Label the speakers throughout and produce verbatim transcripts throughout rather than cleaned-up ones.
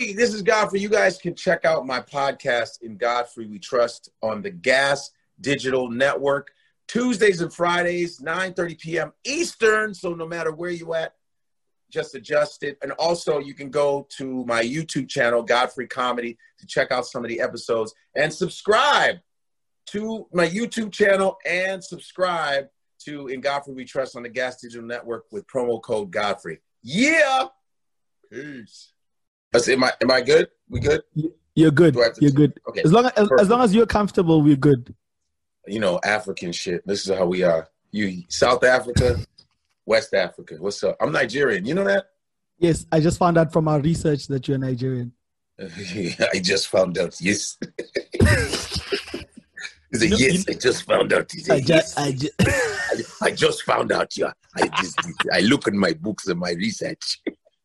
Speaker 1: this is Godfrey. You guys can check out my podcast, In Godfrey We Trust, on the Gas Digital Network. Tuesdays and Fridays, nine thirty p.m. Eastern. So no matter where you at, just adjust it. And also you can go to my YouTube channel, Godfrey Comedy, to check out some of the episodes. And subscribe to my YouTube channel and subscribe to In Godfrey We Trust on the Gas Digital Network with promo code Godfrey. Yeah. Peace. That's, am I am I good? We good?
Speaker 2: You're good. You're good.
Speaker 1: Okay.
Speaker 2: As long as, as long as you're comfortable, we're good.
Speaker 1: You know, African shit. This is how we are. You South Africa, West Africa. What's up? I'm Nigerian. You know that?
Speaker 2: Yes, I just found out from our research that you're Nigerian.
Speaker 1: I just found out. Yes. He said,
Speaker 2: You know-
Speaker 1: yes,
Speaker 2: you-
Speaker 1: I just found out. He said,
Speaker 2: I
Speaker 1: yes.
Speaker 2: just, I just,
Speaker 1: I, I just found out. Yeah. I just I look at my books and my research.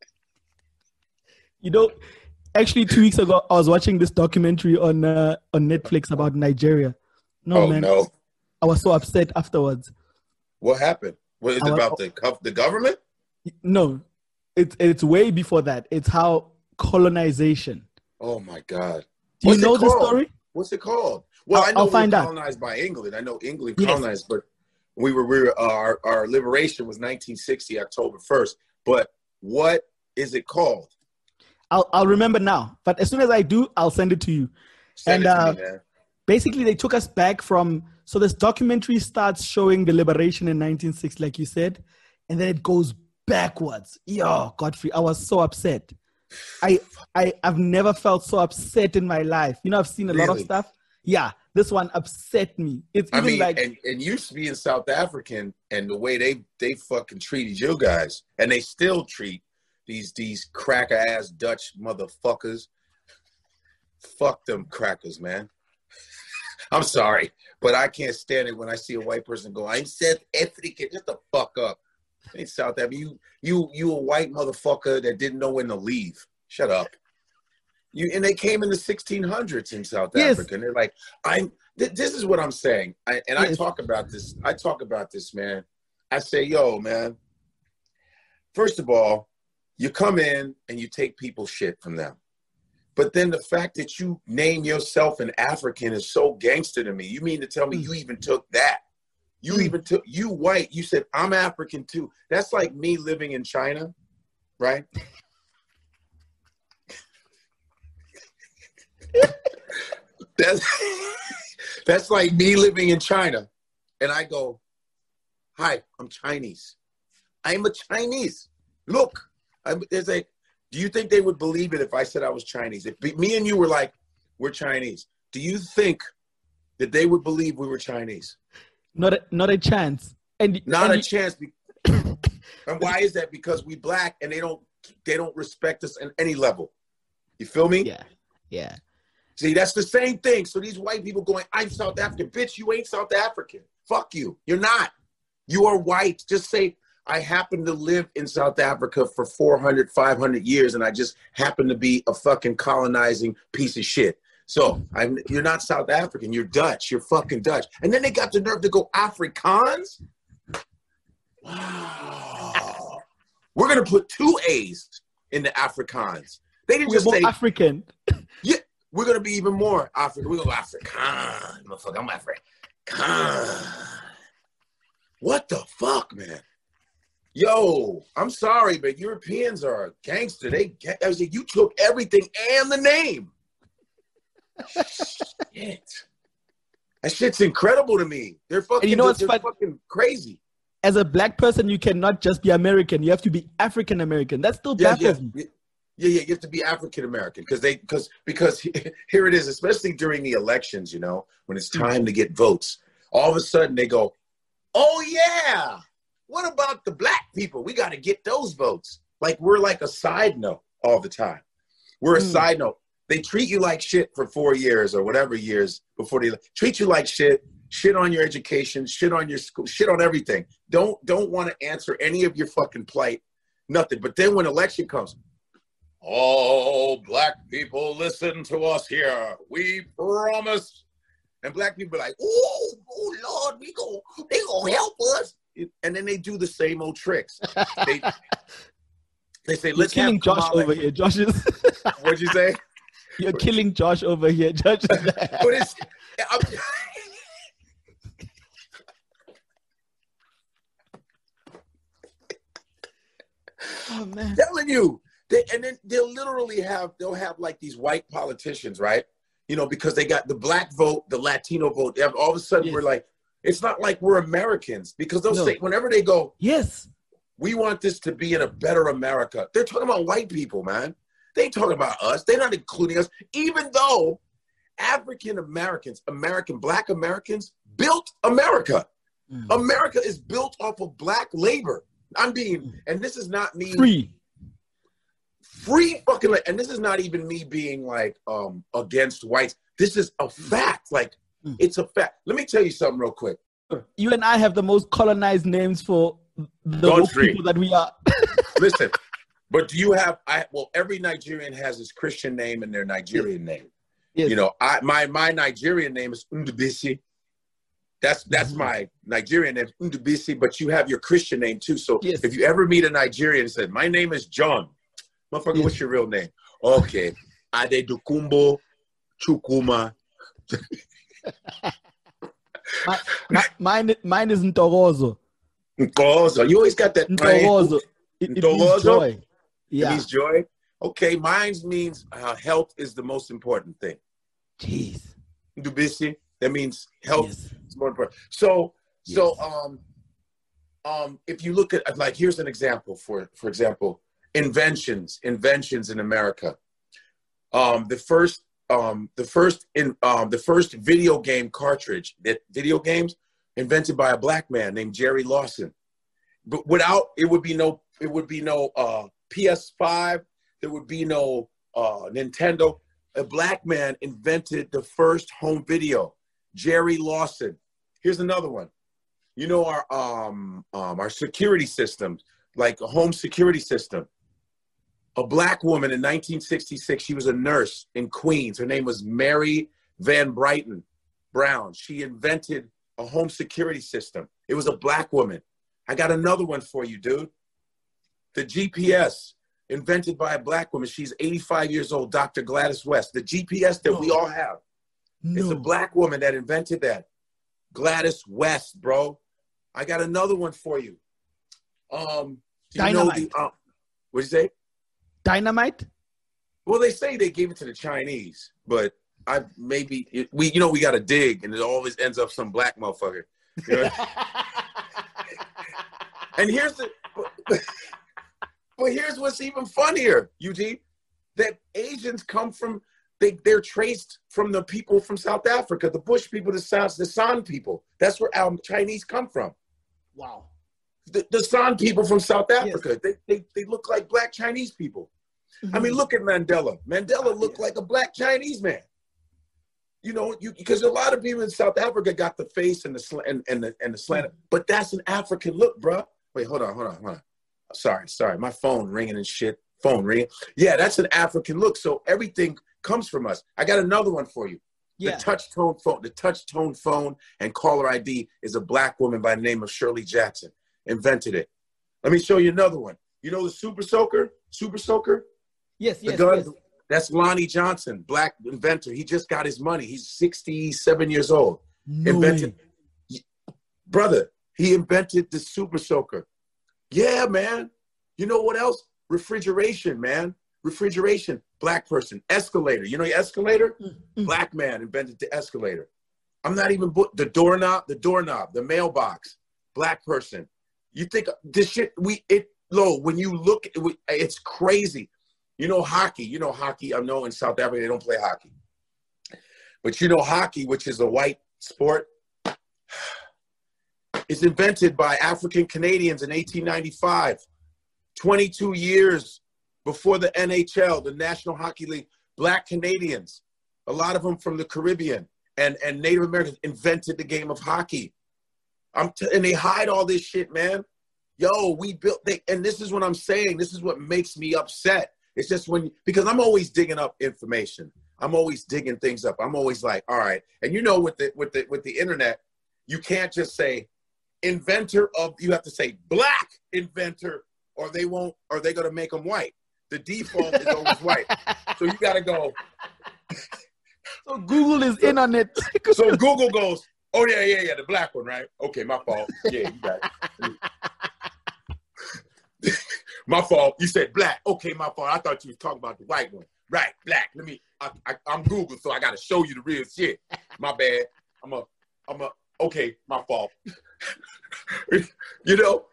Speaker 2: you know, actually, two weeks ago, I was watching this documentary on uh, on Netflix about Nigeria. No,
Speaker 1: oh
Speaker 2: man,
Speaker 1: no.
Speaker 2: I was so upset afterwards.
Speaker 1: What happened? What is it
Speaker 2: I was-
Speaker 1: about the gov- the government?
Speaker 2: No, it's it's way before that. It's how colonization.
Speaker 1: Oh my God.
Speaker 2: Do you
Speaker 1: What's it
Speaker 2: know the
Speaker 1: called?
Speaker 2: story?
Speaker 1: What's it called? Well,
Speaker 2: I'll-
Speaker 1: I know
Speaker 2: I'll
Speaker 1: we
Speaker 2: find
Speaker 1: were
Speaker 2: out.
Speaker 1: colonized by England. I know England
Speaker 2: Yes.
Speaker 1: colonized, but we were, we were uh, our, our liberation was nineteen sixty, October first. But what is it called?
Speaker 2: I'll I'll remember now. But as soon as I do, I'll send it to you.
Speaker 1: Send
Speaker 2: And,
Speaker 1: it to
Speaker 2: uh,
Speaker 1: me, man.
Speaker 2: Basically, they took us back from, so this documentary starts showing the liberation in nineteen sixty, like you said, and then it goes backwards. Yo, Godfrey, I was so upset. I, I, I've never felt so upset in my life. You know, I've seen a lot of
Speaker 1: Really?
Speaker 2: stuff. Yeah, this one upset me. It's
Speaker 1: I
Speaker 2: even
Speaker 1: mean,
Speaker 2: like,
Speaker 1: and, and used to be in South African, and the way they they fucking treated you guys, and they still treat these these cracker ass Dutch motherfuckers. Fuck them crackers, man. I'm sorry, but I can't stand it when I see a white person go, "I'm South African." Just the fuck up. Ain't South Africa. You you you a white motherfucker that didn't know when to leave. Shut up. You and they came in the sixteen hundreds in South
Speaker 2: Yes.
Speaker 1: Africa, and they're like, "I'm." Th- this is what I'm saying, I, and I
Speaker 2: Yes.
Speaker 1: talk about this. I talk about this, man. I say, "Yo, man. First of all, you come in and you take people's shit from them, but then the fact that you name yourself an African is so gangster to me. You mean to tell me you even took that? You
Speaker 2: Mm.
Speaker 1: even took you white. You said I'm African too. That's like me living in China, right?" That's that's like me living in China, and I go, "Hi, I'm Chinese. I'm a Chinese. Look, I'm, there's a. Do you think they would believe it if I said I was Chinese? If be- me and you were like, we're Chinese, do you think that they would believe we were Chinese?
Speaker 2: not a, not a chance. And
Speaker 1: Not
Speaker 2: and
Speaker 1: a
Speaker 2: you-
Speaker 1: chance. Be- and why is that? Because we black, and they don't they don't respect us at any level. You feel me?
Speaker 2: Yeah, yeah.
Speaker 1: See, that's the same thing. So these white people going, "I'm South African." Bitch, you ain't South African. Fuck you. You're not. You are white. Just say, "I happen to live in South Africa for four hundred, five hundred years, and I just happen to be a fucking colonizing piece of shit. So I'm, you're not South African. You're Dutch. You're fucking Dutch." And then they got the nerve to go Afrikaans? Wow. We're going to put two A's in the Afrikaans. They didn't
Speaker 2: We're
Speaker 1: just
Speaker 2: more
Speaker 1: say,
Speaker 2: African.
Speaker 1: yeah, we're going to be even more African. We're going to go Afrikaan. Motherfucker, I'm Afrikaan. What the fuck, man? Yo, I'm sorry, but Europeans are gangster. They, I was like, you took everything and the name. Shit. That shit's incredible to me. They're fucking,
Speaker 2: you know what's
Speaker 1: they're
Speaker 2: fun-
Speaker 1: fucking crazy.
Speaker 2: As a black person, you cannot just be American. You have to be African American. That still
Speaker 1: Yeah,
Speaker 2: baffles
Speaker 1: yeah,
Speaker 2: me.
Speaker 1: yeah, yeah, yeah. You have to be African American because they, because, because here it is, especially during the elections. You know, when it's time to get votes, all of a sudden they go, "Oh yeah, what about the black people? We got to get those votes." Like we're like a side note all the time. We're a
Speaker 2: Mm.
Speaker 1: side note. They treat you like shit for four years or whatever years before they treat you like shit. Shit on your education, shit on your school, shit on everything. Don't don't want to answer any of your fucking plight, nothing. But then when election comes, all black people listen to us here. We promise. And black people are like, "Oh, oh Lord, we go, they gonna help us." And then they do the same old tricks. They, They say,
Speaker 2: You're
Speaker 1: let's have
Speaker 2: killing Josh
Speaker 1: Kamala.
Speaker 2: over here. Josh is.
Speaker 1: What'd you say?
Speaker 2: You're killing Josh over here. Josh is.
Speaker 1: But it's, I'm,
Speaker 2: Oh man.
Speaker 1: telling you. They, and then they'll literally have, they'll have like these white politicians, right? You know, because they got the black vote, the Latino vote. They have, all of a sudden,
Speaker 2: Yes.
Speaker 1: we're like, it's not like we're Americans, because they'll
Speaker 2: No.
Speaker 1: say, whenever they go,
Speaker 2: Yes.
Speaker 1: we want this to be in a better America. They're talking about white people, man. They ain't talking about us. They're not including us, even though African Americans, American, black Americans built America.
Speaker 2: Mm.
Speaker 1: America is built off of black labor. I'm being, and this is not me.
Speaker 2: Free.
Speaker 1: Free fucking, and this is not even me being like um against whites. This is a fact. Like,
Speaker 2: Mm.
Speaker 1: it's a fact. Let me tell you something real quick.
Speaker 2: You and I have the most colonized names for the woke
Speaker 1: Godfrey.
Speaker 2: people that we are.
Speaker 1: Listen, but do you have, I well, every Nigerian has his Christian name and their Nigerian name.
Speaker 2: Yes.
Speaker 1: You know, I my my Nigerian name is Ndubisi. That's that's
Speaker 2: Mhm.
Speaker 1: my Nigerian name, Ndubisi, but you have your Christian name too. So
Speaker 2: Yes.
Speaker 1: if you ever meet a Nigerian and say, my name is John, motherfucker,
Speaker 2: Yes.
Speaker 1: what's your real name? Okay. Adedukumbo Chukuma.
Speaker 2: My, my, mine, mine is Ntorozo.
Speaker 1: Nkozo. You always got that.
Speaker 2: Ntorozo. It, it means
Speaker 1: Ntorozo?
Speaker 2: joy.
Speaker 1: It
Speaker 2: Yeah.
Speaker 1: means joy. Okay, mine means uh, health is the most important thing.
Speaker 2: Jeez.
Speaker 1: Ndubisi, that means health
Speaker 2: Yes.
Speaker 1: is more important. So, so
Speaker 2: Yes.
Speaker 1: um, um, if you look at, like, here's an example for, for example, inventions, inventions in America. Um, the first, um, the first in, um, the first video game cartridge, that video games invented by a black man named Jerry Lawson. But without, it would be no, it would be no uh, P S five. There would be no uh, Nintendo. A black man invented the first home video, Jerry Lawson. Here's another one. You know, our um, um, our security systems, like a home security system. A black woman in nineteen sixty-six, she was a nurse in Queens. Her name was Mary Van Brighton Brown. She invented a home security system. It was a black woman. I got another one for you, dude. The G P S, invented by a black woman. She's eighty-five years old, Doctor Gladys West. The G P S that
Speaker 2: No.
Speaker 1: we all have.
Speaker 2: No.
Speaker 1: It's a black woman that invented that. Gladys West, bro. I got another one for you. Um, do you know
Speaker 2: Dynamite.
Speaker 1: the, uh, what'd you say?
Speaker 2: Dynamite?
Speaker 1: Well, they say they gave it to the Chinese, but I maybe, it, we, you know, we got to dig, and it always ends up some black motherfucker. You know? And here's the, but, but here's what's even funnier, U G, that Asians come from, they, they're traced from the people from South Africa, the Bush people, the South, the San people. That's where our Chinese come from.
Speaker 2: Wow.
Speaker 1: The, the San people from South Africa, yes. they, they, they look like black Chinese people. Mm-hmm. I mean, look at Mandela. Mandela looked like a black Chinese man. You know, you because a lot of people in South Africa got the face and the sl- and, and the and the slant, but that's an African look, bro. Wait, hold on, hold on, hold on. Sorry, sorry, my phone ringing and shit. Phone ringing. Yeah, that's an African look. So everything comes from us. I got another one for you. Yeah. The touch tone phone, the touch tone phone and caller I D is a black woman by the name of Shirley Jackson. Invented it. Let me show you another one. You know the Super Soaker? Super Soaker?
Speaker 2: Yes, yes,
Speaker 1: the gun,
Speaker 2: yes.
Speaker 1: That's Lonnie Johnson, black inventor. He just got his money. He's sixty-seven years old.
Speaker 2: No
Speaker 1: invented,
Speaker 2: way.
Speaker 1: Brother, he invented the Super Soaker. Yeah, man. You know what else? Refrigeration, man. Refrigeration, black person. Escalator. You know your escalator? Mm-hmm. Black man invented the escalator. I'm not even, the doorknob, the doorknob, the mailbox, black person. You think this shit, we, it, Lo, when you look, it, it's crazy. You know hockey, you know hockey. I know in South Africa they don't play hockey. But you know hockey, which is a white sport, is invented by African Canadians in eighteen ninety-five. twenty-two years before the N H L, the National Hockey League, black Canadians, a lot of them from the Caribbean and, and Native Americans invented the game of hockey. I'm t- and they hide all this shit, man. Yo, we built, they, and this is what I'm saying. This is what makes me upset. It's just when, because I'm always digging up information. I'm always digging things up. I'm always like, all right. And you know, with the, with the, with the internet, you can't just say inventor of, you have to say black inventor or they won't, or they're gonna make them white. The default is always white. So you gotta go.
Speaker 2: So Google is in on it.
Speaker 1: So Google goes, oh yeah, yeah, yeah, the black one, right? Okay, my fault. Yeah, you got it. My fault. You said black. Okay, my fault. I thought you was talking about the white one. Right, black. Let me. I, I, I'm Google, so I gotta show you the real shit. My bad. I'm a. I'm a. Okay, my fault. You know.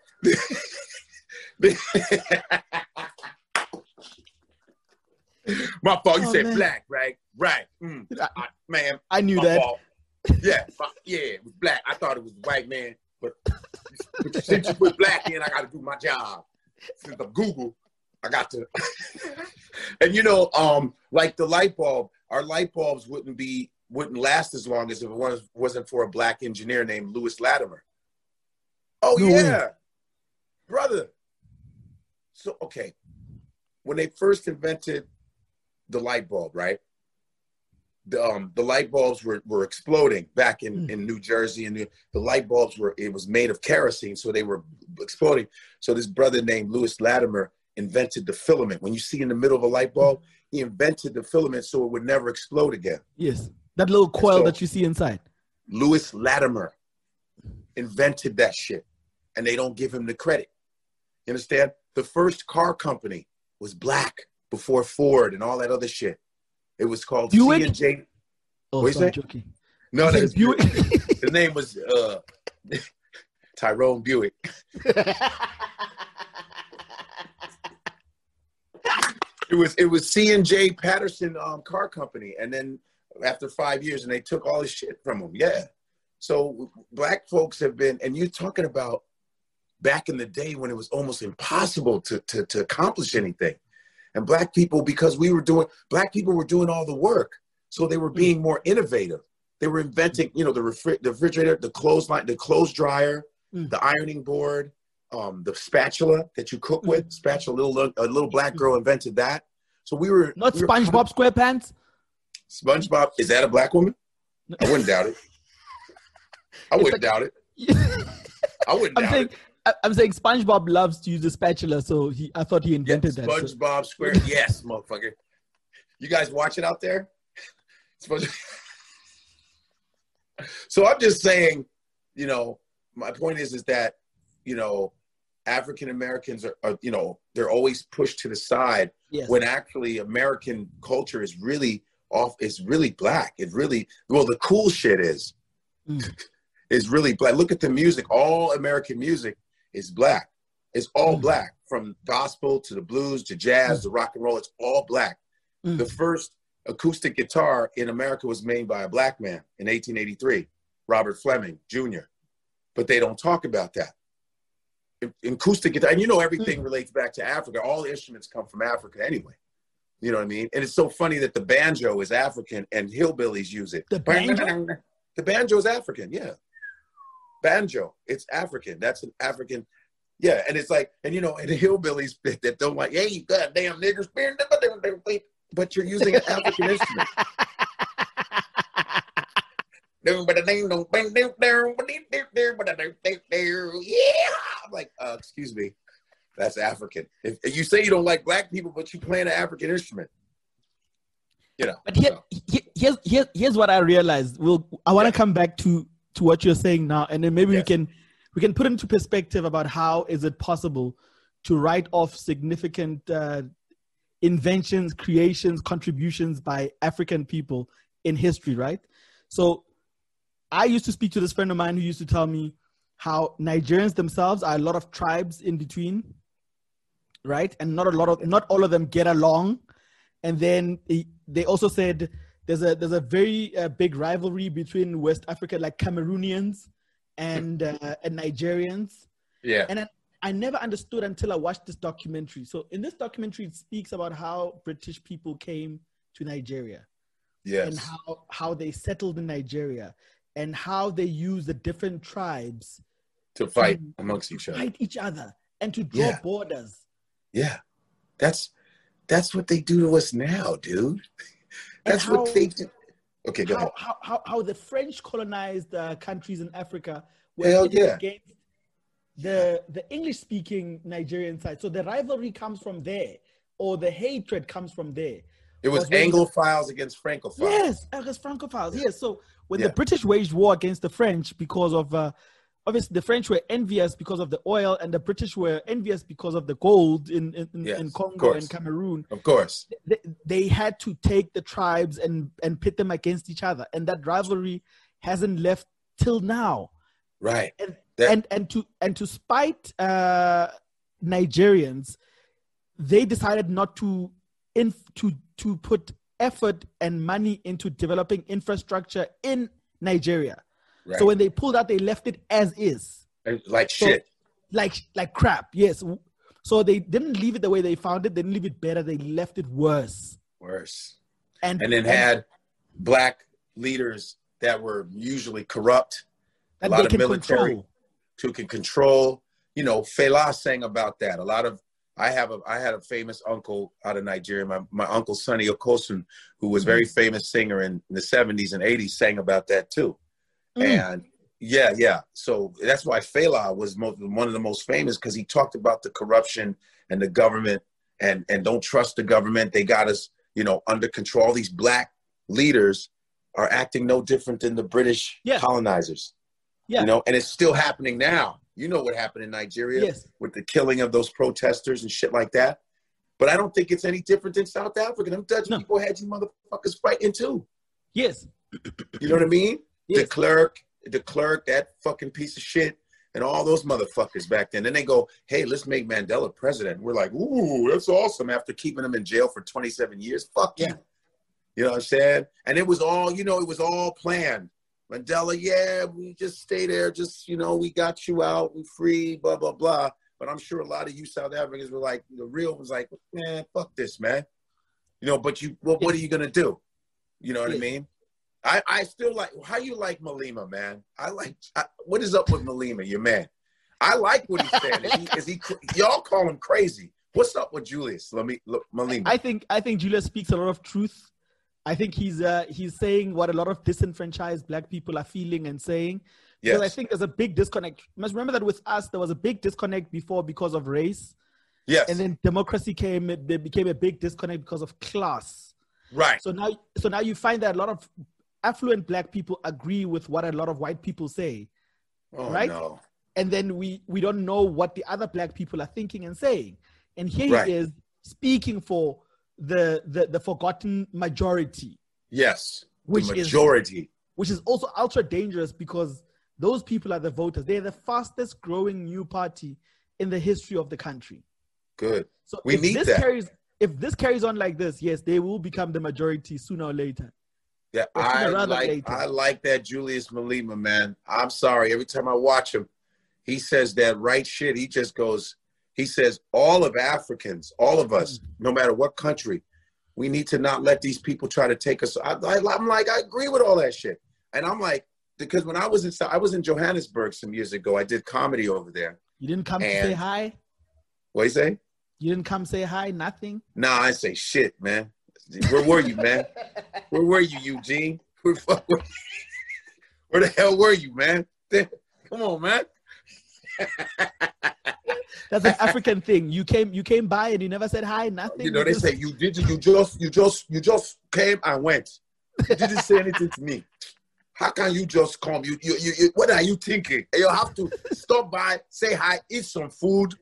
Speaker 1: My fault. You oh, said man. Black, right? Right. Mm. I, man,
Speaker 2: I knew that.
Speaker 1: Fault. Yeah, my, yeah, it was black. I thought it was white man, but since you put black in, I got to do my job. Since I'm Google, I got to. And you know, um, like the light bulb, our light bulbs wouldn't be wouldn't last as long as if it was, wasn't for a black engineer named Lewis Latimer. Oh no yeah, way. Brother. So okay, when they first invented the light bulb, right? The, um, the light bulbs were, were exploding back in, mm. in New Jersey, and the, the light bulbs were, it was made of kerosene, so they were exploding. So this brother named Lewis Latimer invented the filament. When you see in the middle of a light bulb, he invented the filament so it would never explode again.
Speaker 2: Yes, that little coil so, that you see inside.
Speaker 1: Lewis Latimer invented that shit, and they don't give him the credit. You understand? The first car company was black before Ford and all that other shit. It was called
Speaker 2: Buick?
Speaker 1: C and J.
Speaker 2: Oh,
Speaker 1: what
Speaker 2: sorry, joking.
Speaker 1: No, that was Buick. The name was uh, Tyrone Buick. It was it was C and J Patterson um, Car Company, and then after five years, and they took all his shit from him. Yeah. So black folks have been, and you're talking about back in the day when it was almost impossible to to, to accomplish anything. And black people, because we were doing, black people were doing all the work. So they were being more innovative. They were inventing, you know, the, refri the refrigerator, the clothes line, the clothes dryer, mm. the ironing board, um, the spatula that you cook with. Mm. Spatula, a little, a little black girl invented that. So we were-
Speaker 2: Not
Speaker 1: we
Speaker 2: SpongeBob SquarePants?
Speaker 1: SpongeBob, is that a black woman? I wouldn't doubt it. I wouldn't like, doubt it. I wouldn't
Speaker 2: I'm
Speaker 1: doubt
Speaker 2: saying,
Speaker 1: it.
Speaker 2: I'm saying SpongeBob loves to use a spatula, so he I thought he invented
Speaker 1: yeah,
Speaker 2: that.
Speaker 1: SpongeBob
Speaker 2: so.
Speaker 1: Square, yes, motherfucker. You guys watch it out there? So I'm just saying, you know, my point is, is that, you know, African Americans are, are, you know, they're always pushed to the side yes. when actually American culture is really off, is really black. It really, well, the cool shit is, mm. is really black. Look at the music, all American music is black. It's all mm. black, from gospel to the blues to jazz mm. to rock and roll. It's all black. Mm. The first acoustic guitar in America was made by a black man in eighteen eighty-three, Robert Fleming Junior But they don't talk about that. Acoustic guitar, and you know everything mm. relates back to Africa. All the instruments come from Africa anyway. You know what I mean? And it's so funny that the banjo is African and hillbillies use it.
Speaker 2: The banjo?
Speaker 1: The banjo is African, yeah. Banjo, it's African. That's an African, yeah. And it's like, and you know, and the hillbillies that don't like, hey, you goddamn niggers, but you're using an African instrument. Yeah, I'm like, uh, excuse me, that's African. If, if you say you don't like black people, but you play an African instrument, you know.
Speaker 2: But here, so. here's here's here's what I realized. We'll I want to yeah. come back to to what you're saying now, and then maybe yes. we can we can put into perspective about how is it possible to write off significant uh, inventions, creations, contributions by African people in history, right? So I used to speak to this friend of mine who used to tell me how Nigerians themselves are a lot of tribes in between, right? And not a lot of, not all of them get along. And then they also said there's a there's a very uh, big rivalry between West Africa, like Cameroonians and uh, and Nigerians.
Speaker 1: Yeah.
Speaker 2: And I, I never understood until I watched this documentary. So in this documentary, it speaks about how British people came to Nigeria.
Speaker 1: Yes.
Speaker 2: And how how they settled in Nigeria, and how they use the different tribes
Speaker 1: to fight to amongst each other,
Speaker 2: fight each other, and to draw
Speaker 1: yeah.
Speaker 2: borders.
Speaker 1: Yeah, that's that's what they do to us now, dude. That's how, what they do. Okay, go
Speaker 2: how,
Speaker 1: ahead.
Speaker 2: How, how how the French colonized uh, countries in Africa were
Speaker 1: Hell yeah.
Speaker 2: against the the English speaking Nigerian side. So the rivalry comes from there, or the hatred comes from there.
Speaker 1: It was, was Anglophiles against Francophiles.
Speaker 2: Yes, against Francophiles. Yes. yes. So when yeah. the British waged war against the French because of, uh, obviously the French were envious because of the oil, and the British were envious because of the gold in in, yes, in Congo and Cameroon.
Speaker 1: Of course,
Speaker 2: they, they had to take the tribes and and pit them against each other, and that rivalry hasn't left till now.
Speaker 1: Right.
Speaker 2: And that- and, and to and to spite uh, Nigerians, they decided not to in to to put effort and money into developing infrastructure in Nigeria. Right. So when they pulled out, they left it as is.
Speaker 1: Like so, shit.
Speaker 2: Like like crap. Yes. So they didn't leave it the way they found it. They didn't leave it better. They left it worse.
Speaker 1: Worse. And and then and, had black leaders that were usually corrupt. A lot of military control. who can control. You know, Fela sang about that. A lot of I have a I had a famous uncle out of Nigeria. My my uncle Sonny Okosun, who was a very famous singer in the seventies and eighties, sang about that too. Mm. And yeah, yeah. So that's why Fela was most, one of the most famous, because he talked about the corruption and the government and and don't trust the government. They got us, you know, under control. These black leaders are acting no different than the British yeah. colonizers. Yeah. You know, and it's still happening now. You know what happened in Nigeria yes. with the killing of those protesters and shit like that. But I don't think it's any different than South Africa. Them Dutch no. people had you motherfuckers fighting too.
Speaker 2: Yes.
Speaker 1: You know what I mean? Yes. De Klerk, De Klerk, that fucking piece of shit, and all those motherfuckers back then. Then they go, hey, let's make Mandela president. We're like, ooh, that's awesome. After keeping him in jail for twenty-seven years. Fuck yeah. you. You know what I'm saying? And it was all, you know, it was all planned. Mandela, yeah, we just stay there. Just, you know, we got you out. We free, blah, blah, blah. But I'm sure a lot of you South Africans were like, the real was like, man, fuck this, man. You know, but you, well, what are you going to do? You know what yeah. I mean? I, I still like, how you like Malema, man? I like, I, what is up with Malema, your man? I like what he's saying. Is he, is he, y'all call him crazy. What's up with Julius Let me look, Malema?
Speaker 2: I think, I think Julius speaks a lot of truth. I think he's uh, he's saying what a lot of disenfranchised black people are feeling and saying. Because yes. I think there's a big disconnect. You must remember that with us, there was a big disconnect before because of race.
Speaker 1: Yes.
Speaker 2: And then democracy came, there became a big disconnect because of class.
Speaker 1: Right.
Speaker 2: So now, so now you find that a lot of affluent black people agree with what a lot of white people say.
Speaker 1: Oh,
Speaker 2: right?
Speaker 1: No.
Speaker 2: And then we, we don't know what the other black people are thinking and saying. And here
Speaker 1: right.
Speaker 2: he is speaking for the the the forgotten majority.
Speaker 1: Yes,
Speaker 2: which
Speaker 1: the majority.
Speaker 2: Is, which is also ultra dangerous because those people are the voters. They're the fastest growing new party in the history of the country.
Speaker 1: Good.
Speaker 2: So
Speaker 1: we
Speaker 2: if
Speaker 1: need
Speaker 2: this
Speaker 1: that.
Speaker 2: Carries, if this carries on like this, yes, they will become the majority sooner or later.
Speaker 1: Yeah, or I like later. I like that Julius Malema, man. I'm sorry. Every time I watch him, he says that right shit. He just goes, he says, all of Africans, all of us, no matter what country, we need to not let these people try to take us. I, I, I'm like, I agree with all that shit. And I'm like, because when I was in I was in Johannesburg some years ago, I did comedy over there.
Speaker 2: You didn't come to say hi?
Speaker 1: What you say?
Speaker 2: You didn't come say hi, nothing?
Speaker 1: Nah, I say shit, man. Where were you, man? Where were you, Eugene? Where, where, where the hell were you, man? Come on, man.
Speaker 2: That's an African thing. You came, you came by and you never said hi, nothing.
Speaker 1: You know, they say you did. You just, you just, you just came and went. You didn't say anything to me. How can you just come? You, you, you, you what are you thinking? You have to stop by, say hi, eat some food.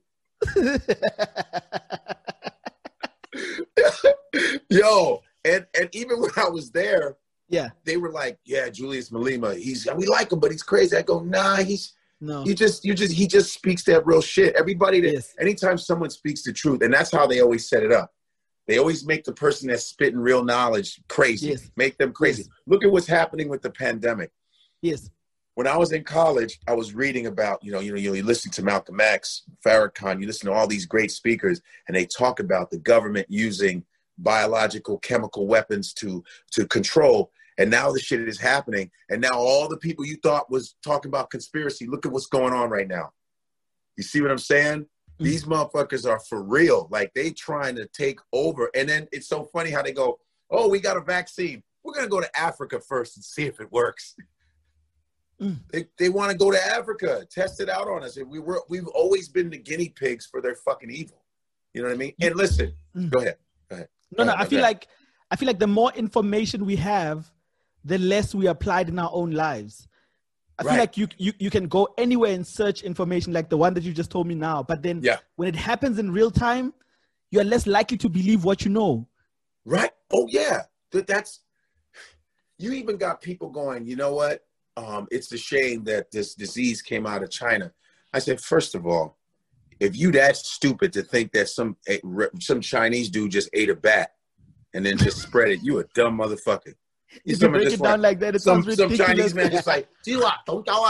Speaker 1: Yo, and and even when I was there,
Speaker 2: yeah,
Speaker 1: they were like, "Yeah, Julius Malema, he's we like him, but he's crazy." I go, "Nah, he's."
Speaker 2: No,
Speaker 1: you just, you just, he just speaks that real shit. Everybody that,
Speaker 2: yes.
Speaker 1: anytime someone speaks the truth, and that's how they always set it up. They always make the person that's spitting real knowledge crazy,
Speaker 2: yes.
Speaker 1: make them crazy.
Speaker 2: Yes.
Speaker 1: Look at what's happening with the pandemic.
Speaker 2: Yes.
Speaker 1: When I was in college, I was reading about, you know, you know, you, you listen to Malcolm X, Farrakhan, you listen to all these great speakers, and they talk about the government using biological, chemical weapons to, to control. And now the shit is happening. And now all the people you thought was talking about conspiracy, look at what's going on right now. You see what I'm saying? Mm-hmm. These motherfuckers are for real. Like, they trying to take over. And then it's so funny how they go, oh, we got a vaccine. We're going to go to Africa first and see if it works.
Speaker 2: Mm.
Speaker 1: They they want to go to Africa, test it out on us. And we were we've always been the guinea pigs for their fucking evil. You know what I mean? And listen,
Speaker 2: Mm.
Speaker 1: go ahead. Go ahead.
Speaker 2: No,
Speaker 1: Go
Speaker 2: no,
Speaker 1: ahead.
Speaker 2: I
Speaker 1: Go
Speaker 2: feel
Speaker 1: ahead.
Speaker 2: like I feel like the more information we have, the less we apply it in our own lives. I feel
Speaker 1: Right.
Speaker 2: like you, you you can go anywhere and search information like the one that you just told me now, but then
Speaker 1: Yeah.
Speaker 2: when it happens in real time, you're less likely to believe what you know.
Speaker 1: Right. Oh yeah. That that's you even got people going, you know what? Um, it's a shame that this disease came out of China. I said, first of all, if you that stupid to think that some some Chinese dude just ate a bat and then just spread it, you a dumb motherfucker. You
Speaker 2: If you break it down like that, it
Speaker 1: some,
Speaker 2: sounds
Speaker 1: some
Speaker 2: ridiculous.
Speaker 1: Chinese man just like, get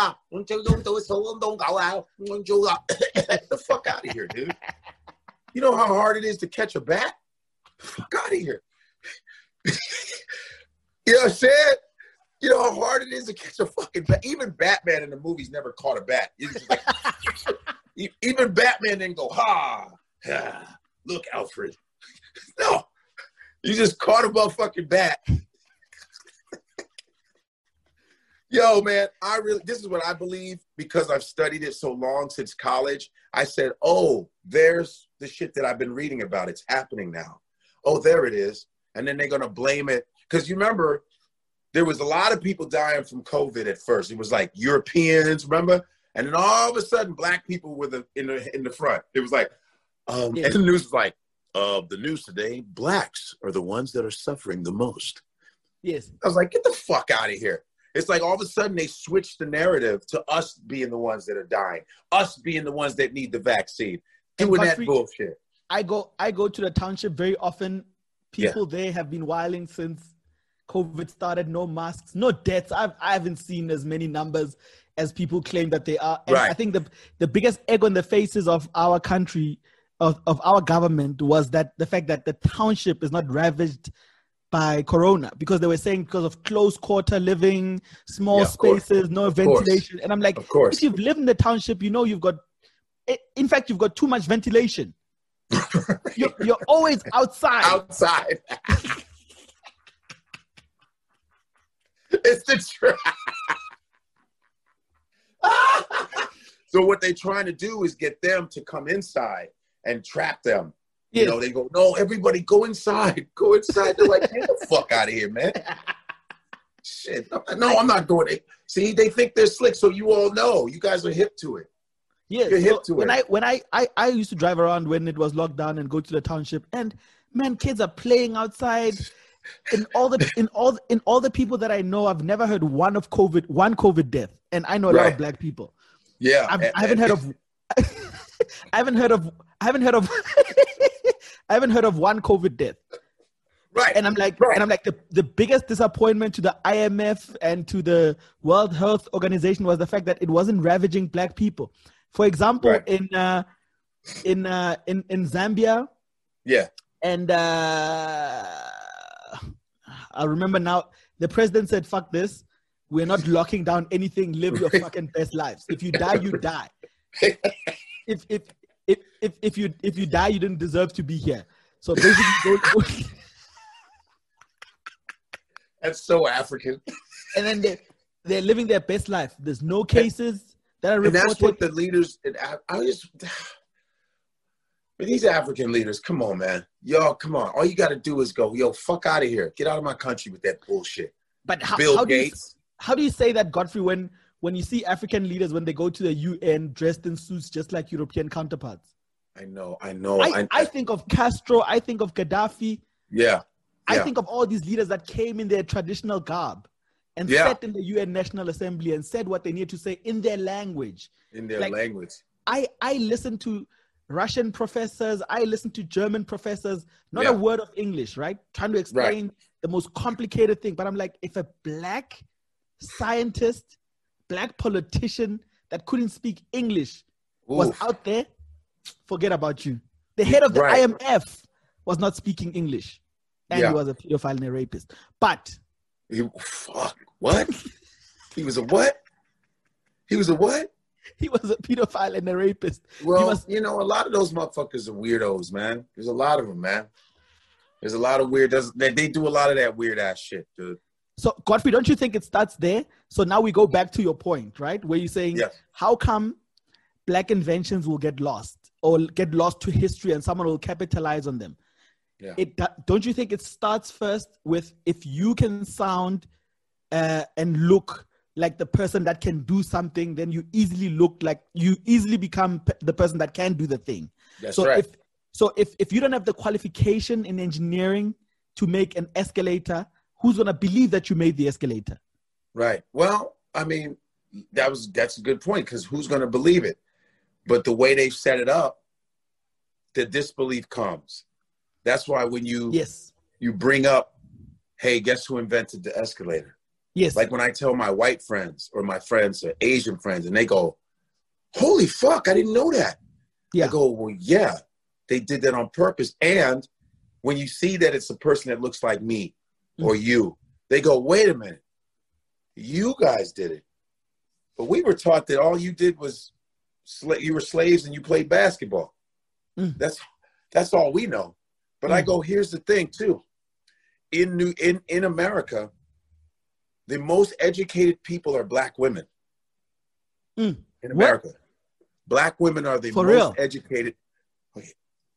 Speaker 1: the fuck out of here, dude. You know how hard it is to catch a bat? Fuck out of here. You know what I'm saying? You know how hard it is to catch a fucking bat? Even Batman in the movies never caught a bat. He's just like, even Batman didn't go, ha, ha, look, Alfred. No, you just caught a motherfucking bat. Yo, man, I really, this is what I believe because I've studied it so long since college. I said, oh, there's the shit that I've been reading about. It's happening now. Oh, there it is. And then they're going to blame it. Because you remember, there was a lot of people dying from COVID at first. It was like Europeans, remember? And then all of a sudden, black people were the, in the in the front. It was like, um, yeah. And the news was like, uh, the news today, blacks are the ones that are suffering the most.
Speaker 2: Yes.
Speaker 1: I was like, get the fuck out of here. It's like all of a sudden they switched the narrative to us being the ones that are dying, us being the ones that need the vaccine, doing that bullshit.
Speaker 2: I go, I go to the township very often. People yeah. there have been wilding since COVID started. No masks, no deaths. I've, I haven't seen as many numbers as people claim that they are. And right. I think the the biggest egg on the faces of our country, of, of our government, was that the fact that the township is not ravaged by corona, because they were saying because of close quarter living, small yeah, spaces, no of ventilation.
Speaker 1: Course.
Speaker 2: And I'm like,
Speaker 1: of course.
Speaker 2: if you've lived in the township, you know you've got, in fact, you've got too much ventilation. you're, you're always outside.
Speaker 1: Outside. It's the truth. So what they're trying to do is get them to come inside and trap them. You yes. know, they go, no, everybody go inside. Go inside. They're like, get the fuck out of here, man. Shit. No, I'm not doing it. See, they think they're slick, so you all know. You guys are hip to it.
Speaker 2: Yeah,
Speaker 1: You're
Speaker 2: so
Speaker 1: hip to
Speaker 2: when
Speaker 1: it.
Speaker 2: I when I, I I used to drive around when it was locked down and go to the township, and man, kids are playing outside. In all the in all in all the people that I know, I've never heard one of COVID, one COVID death, and I know a
Speaker 1: right.
Speaker 2: lot of black people.
Speaker 1: Yeah,
Speaker 2: I've,
Speaker 1: and,
Speaker 2: I haven't
Speaker 1: and,
Speaker 2: heard of. I haven't heard of. I haven't heard of. I haven't heard of one COVID death.
Speaker 1: Right.
Speaker 2: And I'm like,
Speaker 1: right.
Speaker 2: and I'm like, the, the biggest disappointment to the I M F and to the World Health Organization was the fact that it wasn't ravaging black people. For example,
Speaker 1: right.
Speaker 2: in uh, in uh, in in Zambia.
Speaker 1: Yeah.
Speaker 2: And uh, I remember now, the president said, "Fuck this. We're not locking down anything. Live your fucking best lives. If you die, you die. if if if if if you if you die, you didn't deserve to be here." So basically, go, go
Speaker 1: that's so African.
Speaker 2: And then they they're living their best life. There's no cases that are reported.
Speaker 1: And that's what the leaders. I just. These African leaders, come on, man. Yo, come on. All you got to do is go, yo, fuck out of here. Get out of my country with that bullshit.
Speaker 2: But how,
Speaker 1: Bill
Speaker 2: how
Speaker 1: Gates.
Speaker 2: Do you, how do you say that, Godfrey, when, when you see African leaders, when they go to the U N dressed in suits just like European counterparts?
Speaker 1: I know, I know.
Speaker 2: I,
Speaker 1: I,
Speaker 2: I think of Castro. I think of Gaddafi.
Speaker 1: Yeah.
Speaker 2: I
Speaker 1: yeah.
Speaker 2: think of all these leaders that came in their traditional garb and
Speaker 1: yeah.
Speaker 2: sat in the U N National Assembly and said what they need to say in their language.
Speaker 1: In their
Speaker 2: like,
Speaker 1: language.
Speaker 2: I, I listen to Russian professors, I listen to German professors, not
Speaker 1: yeah.
Speaker 2: a word of English, right? Trying to explain
Speaker 1: right.
Speaker 2: the most complicated thing. But I'm like, if a black scientist, black politician that couldn't speak English Oof. was out there, forget about you. The head of the right. I M F was not speaking English. And yeah. he was a pedophile and a rapist. But
Speaker 1: he, fuck, what? He was a what? He was a what?
Speaker 2: He was a pedophile and a rapist.
Speaker 1: Well,
Speaker 2: was,
Speaker 1: you know, a lot of those motherfuckers are weirdos, man. There's a lot of them, man. There's a lot of weird. They, they do a lot of that weird ass shit, dude.
Speaker 2: So, Godfrey, don't you think it starts there? So now we go back to your point, right? Where you're saying,
Speaker 1: Yes.
Speaker 2: how come black inventions will get lost or get lost to history and someone will capitalize on them?
Speaker 1: Yeah.
Speaker 2: It don't you think it starts first with if you can sound uh, and look like the person that can do something, then you easily look like you easily become p- the person that can do the thing.
Speaker 1: That's
Speaker 2: so
Speaker 1: right.
Speaker 2: if so if if you don't have the qualification in engineering to make an escalator, who's gonna believe that you made the escalator?
Speaker 1: Right. Well, I mean, that was that's a good point, because who's gonna believe it? But the way they've set it up, the disbelief comes. That's why when you
Speaker 2: Yes.
Speaker 1: you bring up, hey, guess who invented the escalator?
Speaker 2: Yes.
Speaker 1: Like when I tell my white friends or my friends or Asian friends, and they go, holy fuck, I didn't know that.
Speaker 2: Yeah.
Speaker 1: I go, well, yeah, they did that on purpose. And when you see that it's a person that looks like me or
Speaker 2: Mm.
Speaker 1: you, they go, wait a minute, you guys did it. But we were taught that all you did was sla- you were slaves and you played basketball.
Speaker 2: Mm.
Speaker 1: That's that's all we know. But
Speaker 2: Mm.
Speaker 1: I go, here's the thing too. In New in, in America, the most educated people are black women.
Speaker 2: Mm.
Speaker 1: In
Speaker 2: What?
Speaker 1: America. Black women are the
Speaker 2: For
Speaker 1: most
Speaker 2: real?
Speaker 1: educated. Okay.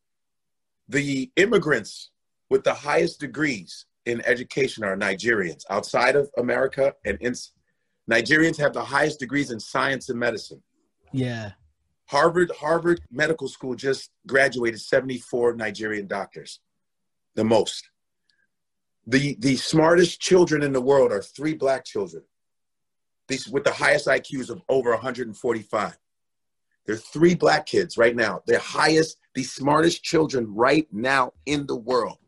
Speaker 1: The immigrants with the highest degrees in education are Nigerians. Outside of America, and in, Nigerians have the highest degrees in science and medicine.
Speaker 2: Yeah.
Speaker 1: Harvard, Harvard Medical School just graduated seventy-four Nigerian doctors, the most. The, the smartest children in the world are three black children, these with the highest I Qs of over one hundred forty-five. There are three black kids right now. They're highest, the smartest children right now in the world.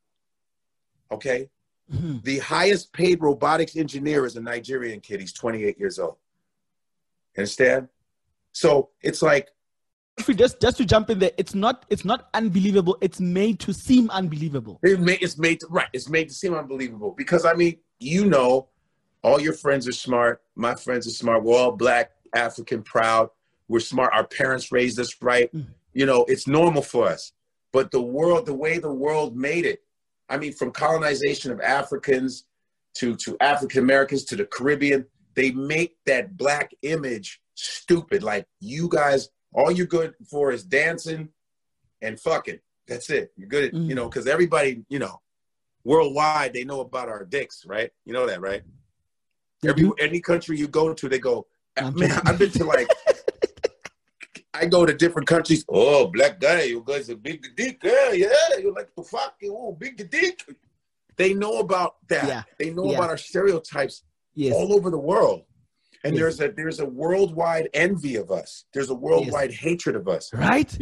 Speaker 1: Okay?
Speaker 2: Mm-hmm.
Speaker 1: The highest paid robotics engineer is a Nigerian kid. He's twenty-eight years old. Understand? So it's like,
Speaker 2: If we just just to jump in there, it's not it's not unbelievable. It's made to seem unbelievable.
Speaker 1: it made, it's made to, right. It's made to seem unbelievable because, I mean, you know, all your friends are smart. My friends are smart. We're all black, African, proud. We're smart. Our parents raised us right.
Speaker 2: Mm.
Speaker 1: You know, it's normal for us. But the world, the way the world made it, I mean, from colonization of Africans to, to African Americans to the Caribbean, they make that black image stupid. Like, you guys, all you're good for is dancing and fucking. That's it. You're good at,
Speaker 2: Mm.
Speaker 1: you know, because everybody, you know, worldwide, they know about our dicks, right? You know that, right?
Speaker 2: They
Speaker 1: Every
Speaker 2: do?
Speaker 1: any country you go to, they go,
Speaker 2: I'm
Speaker 1: man,
Speaker 2: joking.
Speaker 1: I've been to like, I go to different countries. Oh, black guy, you guys a big dick. Yeah, yeah, you like to fuck you. Oh, big dick. They know about that.
Speaker 2: Yeah.
Speaker 1: They know
Speaker 2: Yeah.
Speaker 1: about our stereotypes
Speaker 2: Yes.
Speaker 1: all over the world. And
Speaker 2: Yes.
Speaker 1: there's a there's a worldwide envy of us. There's a worldwide hatred of us.
Speaker 2: Right?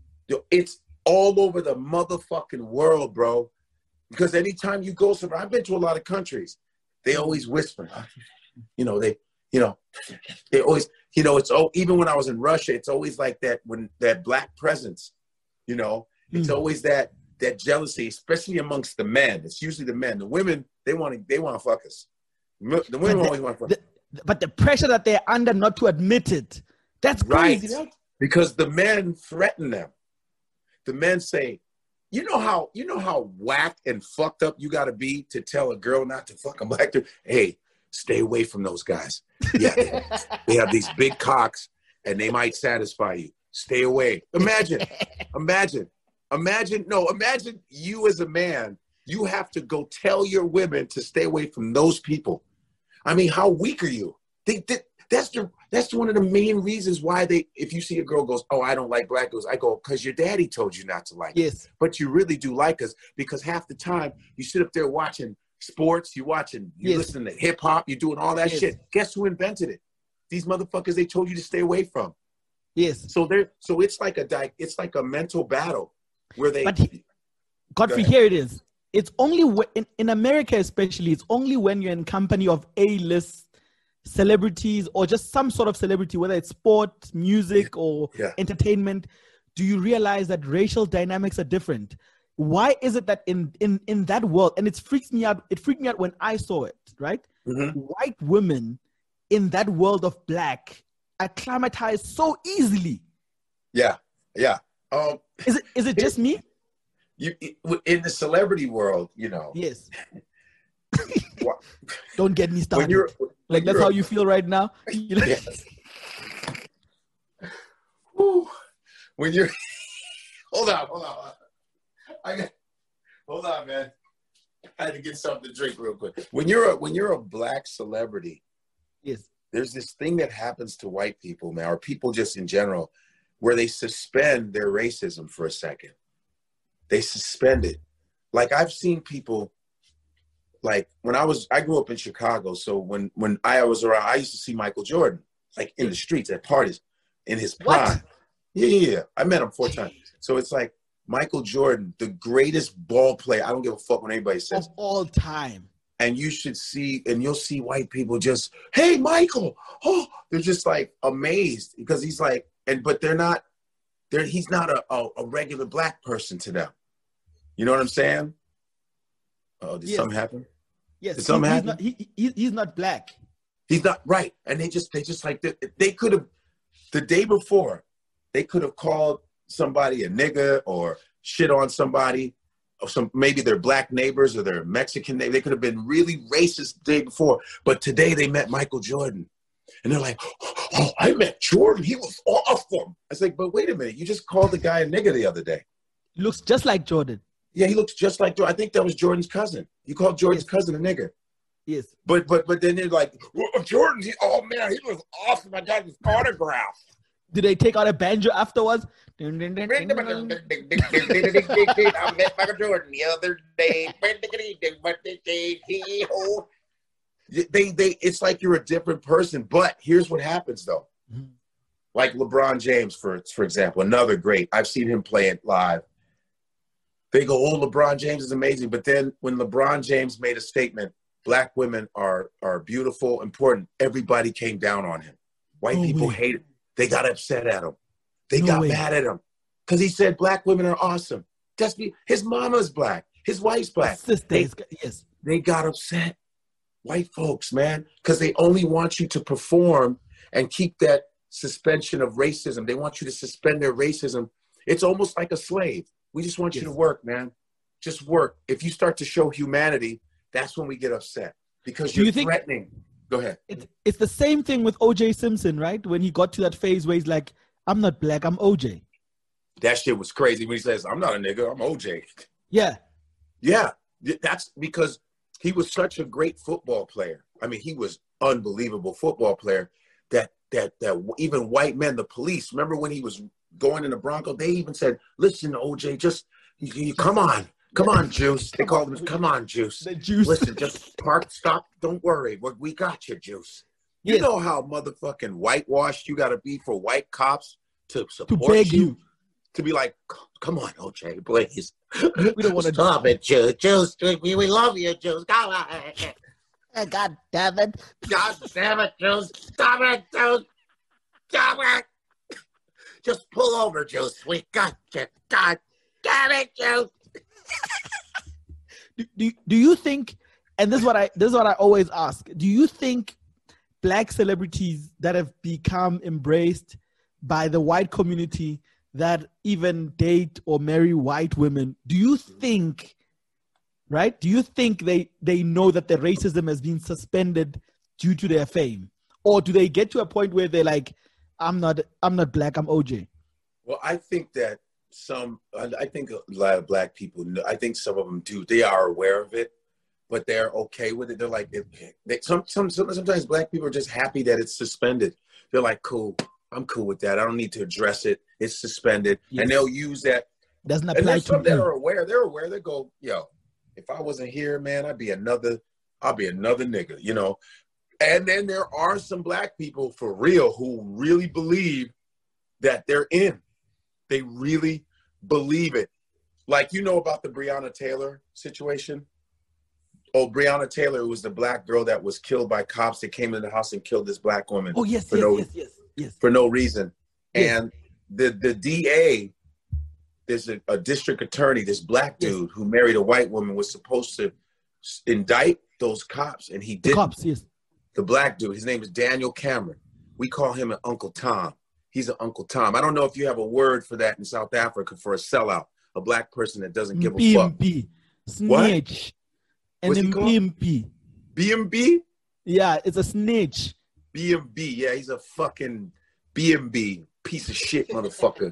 Speaker 1: It's all over the motherfucking world, bro. Because anytime you go somewhere, I've been to a lot of countries. They always whisper, you know, they, you know, they always, you know, it's, oh, even when I was in Russia, it's always like that when that black presence, you know, it's
Speaker 2: Mm.
Speaker 1: always that, that jealousy, especially amongst the men. It's usually the men. The women, they want to, they want to fuck us. The women
Speaker 2: the-
Speaker 1: always want to fuck
Speaker 2: The, but the pressure that they're under not to admit it. That's
Speaker 1: Right.
Speaker 2: crazy, right?
Speaker 1: Because the men threaten them. The men say, you know how you know how whack and fucked up you gotta be to tell a girl not to fuck a black dude? Hey, stay away from those guys. Yeah, they have these big cocks and they might satisfy you. Stay away. Imagine, imagine, imagine, no, imagine you as a man, you have to go tell your women to stay away from those people. I mean, how weak are you? They, they, that's the that's one of the main reasons why they, if you see a girl goes, oh, I don't like black girls, I go, because your daddy told you not to like
Speaker 2: Yes.
Speaker 1: us. But you really do like us, because half the time you sit up there watching sports, you watching, you
Speaker 2: Yes.
Speaker 1: listening to hip hop, you're doing all that
Speaker 2: Yes.
Speaker 1: shit. Guess who invented it? These motherfuckers they told you to stay away from.
Speaker 2: Yes.
Speaker 1: So they're so it's like a di- it's like a mental battle where they.
Speaker 2: But he- Godfrey,
Speaker 1: ahead.
Speaker 2: here it is. It's only when, in, in America especially, it's only when you're in company of A-list celebrities or just some sort of celebrity, whether it's sport, music, or
Speaker 1: Yeah.
Speaker 2: entertainment, do you realize that racial dynamics are different? Why is it that in, in, in that world, and it freaks me out, it freaked me out when I saw it, right?
Speaker 1: Mhm.
Speaker 2: White women in that world of black acclimatize so easily.
Speaker 1: Yeah, yeah. Um,
Speaker 2: Is it is it just me?
Speaker 1: you in the celebrity world, you know.
Speaker 2: Yes.
Speaker 1: Wha-
Speaker 2: Don't get me started.
Speaker 1: When you're, when
Speaker 2: like that's
Speaker 1: you're
Speaker 2: how
Speaker 1: a,
Speaker 2: you feel right now. You know?
Speaker 1: yes. Woo. When you're, hold on, hold on. I got, hold on, man. I had to get something to drink real quick. When you're a, when you're a black celebrity,
Speaker 2: yes,
Speaker 1: there's this thing that happens to white people, man, or people just in general, where they suspend their racism for a second. They suspend it. Like I've seen people, like when I was, I grew up in Chicago. So when, when I was around, I used to see Michael Jordan, like in the streets at parties in his prime.
Speaker 2: What?
Speaker 1: Yeah, yeah, yeah. I met him four times. So it's like Michael Jordan, the greatest ball player. I don't give a fuck what anybody says.
Speaker 2: Of all time.
Speaker 1: And you should see, and you'll see white people just, hey, Michael. Oh, they're just like amazed because he's like, and but they're not, they're he's not a, a, a regular black person to them. You know what I'm saying? Oh, did
Speaker 2: yes.
Speaker 1: something happen?
Speaker 2: Yes.
Speaker 1: Did something
Speaker 2: he,
Speaker 1: happen?
Speaker 2: He's not, he, he, he's not black.
Speaker 1: He's not right. And they just, they just like, they, they could have, the day before, they could have called somebody a nigga or shit on somebody, or some maybe their black neighbors or their Mexican neighbors. They could have been really racist the day before. But today they met Michael Jordan. And they're like, oh, I met Jordan. He was awesome. I was like, but wait a minute. You just called the guy a nigga the other day.
Speaker 2: He looks just like Jordan.
Speaker 1: Yeah, he looks just like Jordan. I think that was Jordan's cousin. You called Jordan's
Speaker 2: yes.
Speaker 1: cousin a nigga.
Speaker 2: Yes.
Speaker 1: But but but then they're like, well, Jordan, he, oh man, he was awesome. I got his autograph.
Speaker 2: Did they take out a banjo afterwards?
Speaker 1: I met Michael Jordan the other day. They they it's like you're a different person. But here's what happens though. Mm-hmm. Like LeBron James, for for example, another great. I've seen him play it live. They go, oh, LeBron James is amazing. But then when LeBron James made a statement, black women are are beautiful, important, everybody came down on him. White
Speaker 2: no
Speaker 1: people
Speaker 2: way.
Speaker 1: hated. They got upset at him. They
Speaker 2: no
Speaker 1: got
Speaker 2: way.
Speaker 1: mad at him because he said black women are awesome. That's me. His mama's black. His wife's black.
Speaker 2: Sister
Speaker 1: They,
Speaker 2: is, yes.
Speaker 1: they got upset. White folks, man, because they only want you to perform and keep that suspension of racism. They want you to suspend their racism. It's almost like a slave. We just want yes. you to work, man. Just work. If you start to show humanity, that's when we get upset because
Speaker 2: Do
Speaker 1: you're
Speaker 2: you think-
Speaker 1: threatening. Go ahead.
Speaker 2: It's, it's the same thing with O J Simpson, right? When he got to that phase where he's like, I'm not black, I'm O J.
Speaker 1: That shit was crazy when he says, I'm not a nigga, I'm O J.
Speaker 2: Yeah.
Speaker 1: Yeah. That's because he was such a great football player. I mean, he was unbelievable football player that that that even white men, the police, remember when he was going in the Bronco, they even said, listen, O J, just you, you, come on. Come on, Juice. They called him, come on, Juice.
Speaker 2: The Juice.
Speaker 1: Listen, just park, stop. Don't worry. We, we got you, Juice. You
Speaker 2: yes.
Speaker 1: know how motherfucking whitewashed you got to be for white cops to support
Speaker 2: to beg
Speaker 1: you?
Speaker 2: you.
Speaker 1: To be like, come on, O J, please.
Speaker 2: We don't want to
Speaker 1: stop it, Juice. Juice, we, we love you, Juice. Come on.
Speaker 2: God damn it.
Speaker 1: God damn it, Juice. Stop it, Juice. Stop it. Just pull over, Juice. We got you. God damn it, Juice.
Speaker 2: do, do, do you think, and this is what I this is what I always ask, do you think black celebrities that have become embraced by the white community that even date or marry white women, do you think, right? Do you think they, they know that the racism has been suspended due to their fame? Or do they get to a point where they're like, I'm not I'm not black, I'm O J?
Speaker 1: Well, I think that some, I think a lot of black people, I think some of them do, they are aware of it, but they're okay with it. They're like, they, some, some, sometimes black people are just happy that it's suspended. They're like, cool, I'm cool with that. I don't need to address it. It's suspended. Yes. And they'll use that.
Speaker 2: Doesn't apply
Speaker 1: and there's
Speaker 2: to
Speaker 1: some
Speaker 2: me.
Speaker 1: that are aware. They're aware. They go, yo, if I wasn't here, man, I'd be another, I'll be another nigga, you know? And then there are some black people for real who really believe that they're in. They really believe it. Like, you know about the Breonna Taylor situation? Oh, Breonna Taylor was the black girl that was killed by cops that came in the house and killed this black woman.
Speaker 2: Oh, yes,
Speaker 1: for
Speaker 2: yes,
Speaker 1: no,
Speaker 2: yes, yes, yes.
Speaker 1: For no reason.
Speaker 2: Yes.
Speaker 1: And the, the D A, there's a, a district attorney, this black dude yes. who married a white woman, was supposed to indict those cops, and he
Speaker 2: the
Speaker 1: didn't.
Speaker 2: Cops, yes.
Speaker 1: The black dude, his name is Daniel Cameron. We call him an Uncle Tom. He's an Uncle Tom. I don't know if you have a word for that in South Africa for a sellout, a black person that doesn't give a fuck.
Speaker 2: Snitch. An M P.
Speaker 1: B M B?
Speaker 2: Yeah, it's a snitch.
Speaker 1: B M B. Yeah, he's a fucking B M B. Piece of shit motherfucker.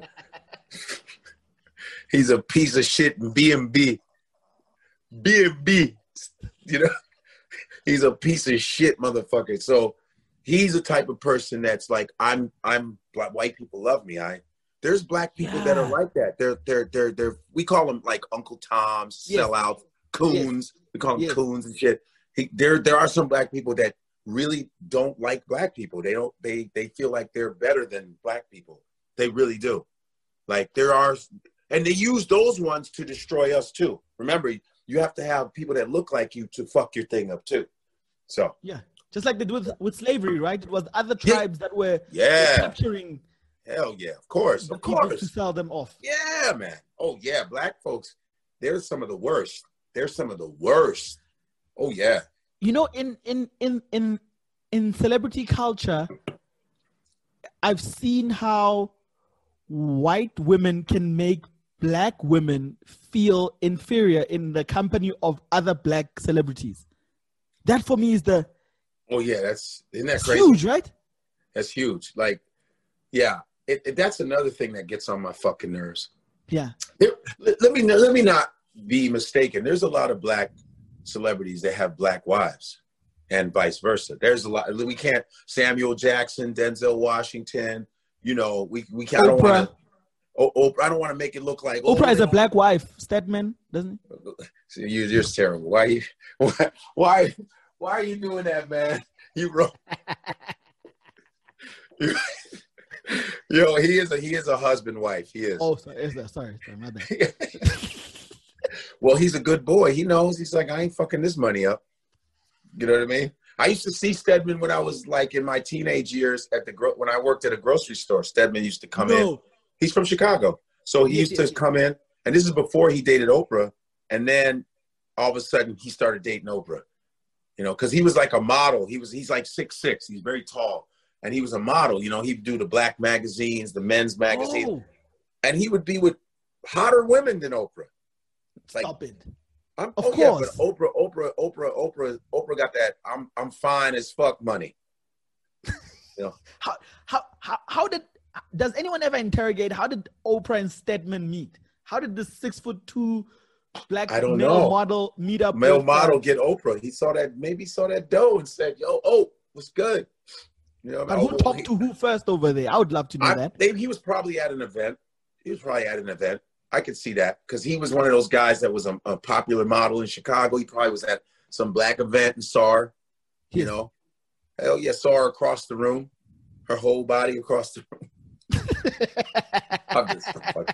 Speaker 1: He's a piece of shit in B M B. B M B. You know? He's a piece of shit motherfucker. So he's the type of person that's like, I'm I'm black, white people love me. I there's black people yeah. that are like that. They're they're they're they're we call them like Uncle Toms,
Speaker 2: yes.
Speaker 1: sellouts, coons. Yes. We call them
Speaker 2: yes.
Speaker 1: coons and shit. He, there there are some black people that really don't like black people. They don't they they feel like they're better than black people. They really do. Like there are, and they use those ones to destroy us too. Remember, you have to have people that look like you to fuck your thing up too. So
Speaker 2: yeah, just like they did with, with slavery, right? It was other tribes
Speaker 1: yeah.
Speaker 2: that were,
Speaker 1: yeah.
Speaker 2: were capturing.
Speaker 1: Hell yeah, of course, of course.
Speaker 2: To sell them off.
Speaker 1: Yeah, man. Oh yeah, black folks, they're some of the worst. They're some of the worst. Oh yeah.
Speaker 2: You know, in in in in in celebrity culture, I've seen how white women can make black women feel inferior in the company of other black celebrities. That for me is the
Speaker 1: oh yeah, that's isn't that
Speaker 2: it's
Speaker 1: crazy?
Speaker 2: Huge, right?
Speaker 1: That's huge. Like, yeah, it, it, that's another thing that gets on my fucking nerves.
Speaker 2: Yeah.
Speaker 1: There, let, let me let me not be mistaken. There's a lot of black celebrities that have black wives, and vice versa. There's a lot. We can't Samuel Jackson, Denzel Washington. You know, we we can't. I don't want to. Oh, Oprah. I don't want to make it look like
Speaker 2: Oprah
Speaker 1: oh,
Speaker 2: is a black wife. Stedman, doesn't he?
Speaker 1: So you, you're terrible. Why you? Why, why? Why are you doing that, man? You wrote. Yo, he is a he is a husband wife. He is.
Speaker 2: Oh, sorry, is that, sorry, sorry, my bad.
Speaker 1: Well, he's a good boy. He knows. He's like, I ain't fucking this money up. You know what I mean? I used to see Stedman when I was like in my teenage years at the gro- when I worked at a grocery store. Stedman used to come no. in. He's from Chicago, so he yeah, used yeah, to yeah. come in, and this is before he dated Oprah. And then all of a sudden, he started dating Oprah. You know, because he was like a model. He was he's like six six. He's very tall, and he was a model. You know, he'd do the black magazines, the men's magazine, oh. and he would be with hotter women than Oprah. It's like,
Speaker 2: Stop it.
Speaker 1: I'm,
Speaker 2: of
Speaker 1: oh,
Speaker 2: course.
Speaker 1: Yeah, but Oprah, Oprah, Oprah, Oprah, Oprah got that. I'm I'm fine as fuck money. You know,
Speaker 2: how how how how did does anyone ever interrogate how did Oprah and Stedman meet? How did this six foot two black
Speaker 1: I don't
Speaker 2: male
Speaker 1: know.
Speaker 2: model meet up?
Speaker 1: Male
Speaker 2: with,
Speaker 1: model
Speaker 2: uh,
Speaker 1: get Oprah. He saw that maybe saw that dough and said, "Yo, oh, what's good?" You know,
Speaker 2: but
Speaker 1: oh,
Speaker 2: who talked
Speaker 1: he,
Speaker 2: to who first over there? I would love to know
Speaker 1: I,
Speaker 2: that.
Speaker 1: They, he was probably at an event. He was probably at an event. I could see that because he was one of those guys that was a, a popular model in Chicago. He probably was at some black event and saw her, you yes. know. Hell yeah, saw her across the room, her whole body across the room. I'm just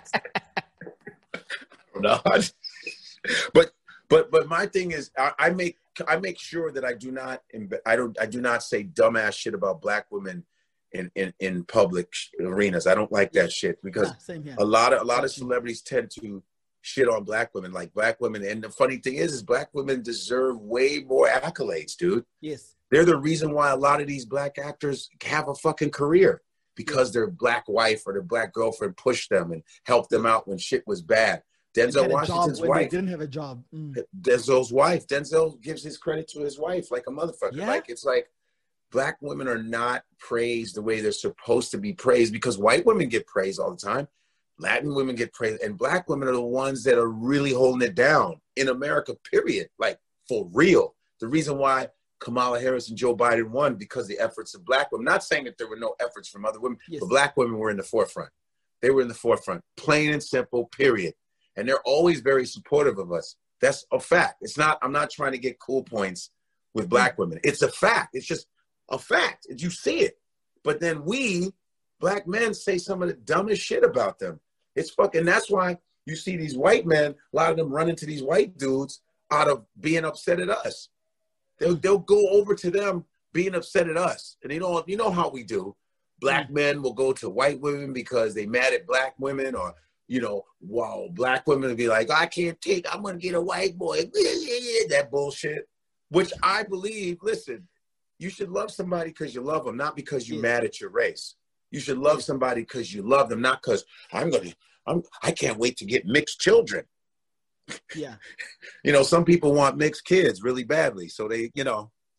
Speaker 1: no, but but but my thing is, I, I make I make sure that I do not I don't I do not say dumbass shit about black women in, in, in public arenas. I don't like that shit because
Speaker 2: yeah,
Speaker 1: a lot of a lot of celebrities tend to shit on black women, like black women. And the funny thing is, is black women deserve way more accolades, dude.
Speaker 2: Yes.
Speaker 1: They're the reason why a lot of these black actors have a fucking career because yes. their black wife or their black girlfriend pushed them and helped them out when shit was bad. Denzel Washington's wife
Speaker 2: didn't have a job. Mm.
Speaker 1: Denzel's wife. Denzel gives his credit to his wife like a motherfucker.
Speaker 2: Yeah.
Speaker 1: Like it's like, black women are not praised the way they're supposed to be praised because white women get praised all the time. Latin women get praised. And black women are the ones that are really holding it down in America, period. Like, for real. The reason why Kamala Harris and Joe Biden won because the efforts of black women. Not saying that there were no efforts from other women, yes. but black women were in the forefront. They were in the forefront. Plain and simple, period. And they're always very supportive of us. That's a fact. It's not, I'm not trying to get cool points with black women. It's a fact. It's just a fact. You see it. But then we, black men, say some of the dumbest shit about them. It's fucking, that's why you see these white men, a lot of them run into these white dudes out of being upset at us. They'll, they'll go over to them being upset at us. And you know, you know how we do. Black men will go to white women because they mad at black women, or, you know, wow, black women will be like, I can't take, I'm going to get a white boy. That bullshit, which I believe, listen, you should love somebody because you love them, not because you're yeah. mad at your race. You should love somebody because you love them, not because I'm going to, I'm, I can't wait to get mixed children.
Speaker 2: Yeah.
Speaker 1: You know, some people want mixed kids really badly. So they, you know,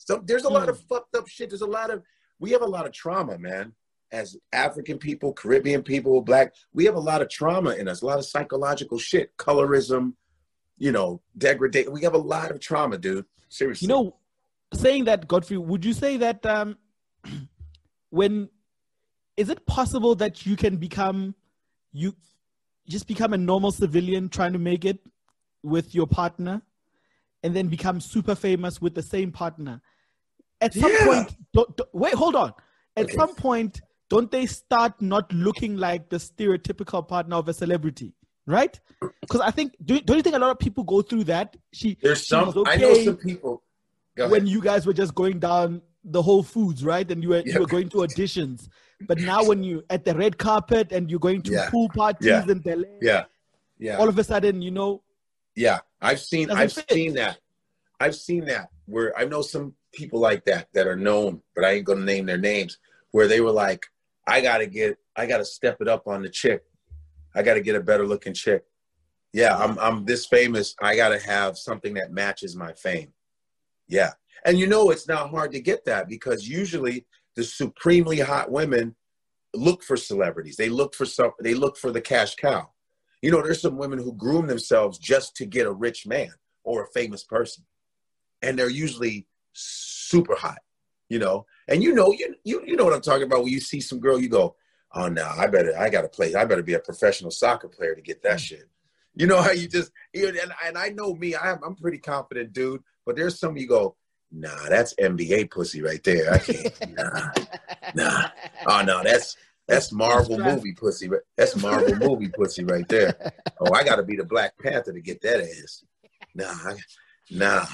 Speaker 1: So there's a lot
Speaker 2: Mm.
Speaker 1: of fucked up shit. There's a lot of, we have a lot of trauma, man. As African people, Caribbean people, Black, we have a lot of trauma in us, a lot of psychological shit, colorism, you know, degradation. We have a lot of trauma, dude. Seriously.
Speaker 2: You know, saying that, Godfrey, would you say that um, when, is it possible that you can become, you just become a normal civilian trying to make it with your partner and then become super famous with the same partner? At some
Speaker 1: Yeah.
Speaker 2: point, don't, don't- wait, hold on. At
Speaker 1: Okay.
Speaker 2: some point, don't they start not looking like the stereotypical partner of a celebrity, right? Because I think, do, don't you think a lot of people go through that? She,
Speaker 1: There's
Speaker 2: she
Speaker 1: some,
Speaker 2: was okay
Speaker 1: I know some people. Go
Speaker 2: when
Speaker 1: ahead.
Speaker 2: you guys were just going down the Whole Foods, right? And you were,
Speaker 1: Yeah.
Speaker 2: you were going to auditions. But now when you at the red carpet and you're going to
Speaker 1: Yeah.
Speaker 2: pool parties
Speaker 1: Yeah.
Speaker 2: and Bel Air,
Speaker 1: Yeah. Yeah.
Speaker 2: all of a sudden, you know,
Speaker 1: Yeah. I've seen,
Speaker 2: Doesn't
Speaker 1: I've
Speaker 2: fit.
Speaker 1: seen that. I've seen that where I know some people like that that are known, but I ain't going to name their names, where they were like, I got to get, I got to step it up on the chick. I got to get a better looking chick. Yeah, I'm I'm this famous. I got to have something that matches my fame. Yeah. And you know, it's not hard to get that because usually the supremely hot women look for celebrities. They look for some, they look for the cash cow. You know, there's some women who groom themselves just to get a rich man or a famous person. And they're usually super hot, you know. And you know, you you you know what I'm talking about. When you see some girl, you go, oh no, I better, I gotta play, I better be a professional soccer player to get that shit. You know how you just, you know, and, and I know me, I, I'm pretty confident, dude. But there's some you go, nah, that's N B A pussy right there. I can't, nah, nah. Oh no, that's that's Marvel movie pussy. That's Marvel movie pussy right there. Oh, I gotta be the Black Panther to get that ass. Nah, I, nah.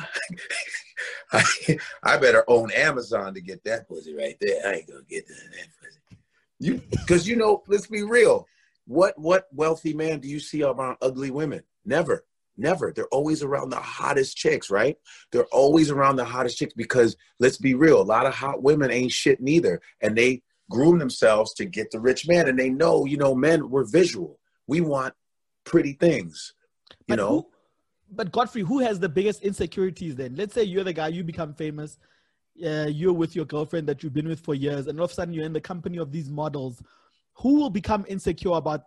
Speaker 1: I, I better own Amazon to get that pussy right there. I ain't gonna get that, that pussy. You, because you know, let's be real. What what wealthy man do you see around ugly women? Never, never. They're always around the hottest chicks, right? They're always around the hottest chicks because let's be real, a lot of hot women ain't shit neither, and they groom themselves to get the rich man, and they know, you know, men, we're visual. We want pretty things, you
Speaker 2: but
Speaker 1: know.
Speaker 2: who, but Godfrey, who has the biggest insecurities then? Let's say you're the guy, you become famous, uh, you're with your girlfriend that you've been with for years, and all of a sudden you're in the company of these models. Who will become insecure about